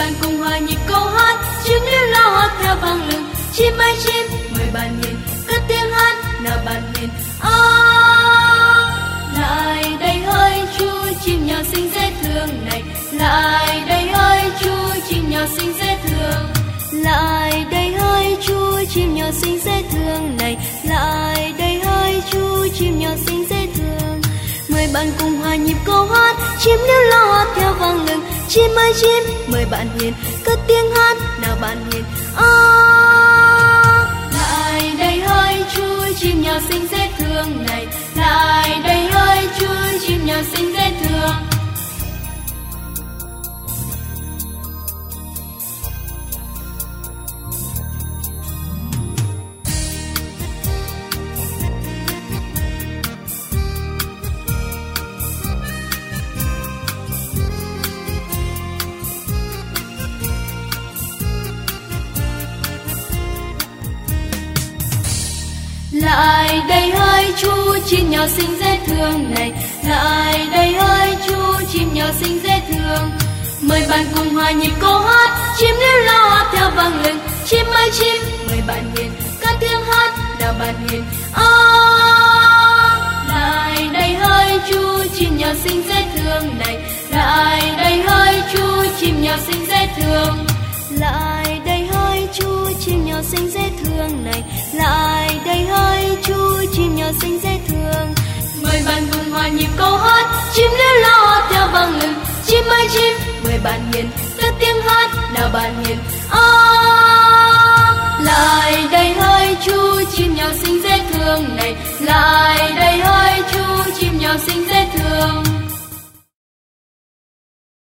bạn cùng hòa nhịp câu hát, chim líu lo hót theo vang lừng. Chim ơi chim, mời bạn hiền, cất tiếng hát nào bạn hiền. Lại đây hỡi chú chim nhỏ xinh dễ thương này, lại đây hỡi chú chim nhỏ xinh dễ thương. Lại đây hỡi chú chim nhỏ xinh dễ thương này, lại đây hỡi chú chim nhỏ xinh dễ thương. Mời bạn cùng hòa nhịp câu hát, chim líu lo hót theo vang lừng. Chim ơi chim, mời bạn hiền, cất tiếng hát nào bạn hiền. Lại đây hỡi chú chim nhỏ xinh dễ thương này, lại đây hỡi chú chim nhỏ xinh dễ thương. Lại đây hỡi chú chim nhỏ xinh dễ thương này, lại đây hỡi chú chim nhỏ xinh dễ thương. Mời bạn cùng hòa nhịp câu hát, chim líu lo hót theo vang lừng. Chim ơi chim, mời bạn hiền, cất tiếng hát nào bạn hiền. Lại đây hỡi chú chim nhỏ xinh dễ thương này, lại đây hỡi chú chim nhỏ xinh dễ thương. Lại đây hỡi chú chim nhỏ xinh dễ thương này, lại đây hỡi chú chim nhỏ xinh dễ thương. Mời bạn cùng hòa nhịp câu hát, chim líu lo hót theo vang lừng. Chim ơi chim, mời bạn hiền, cất tiếng hát nào bạn hiền. Lại đây hỡi chú chim nhỏ xinh dễ thương này, lại đây hỡi chú chim nhỏ xinh dễ thương.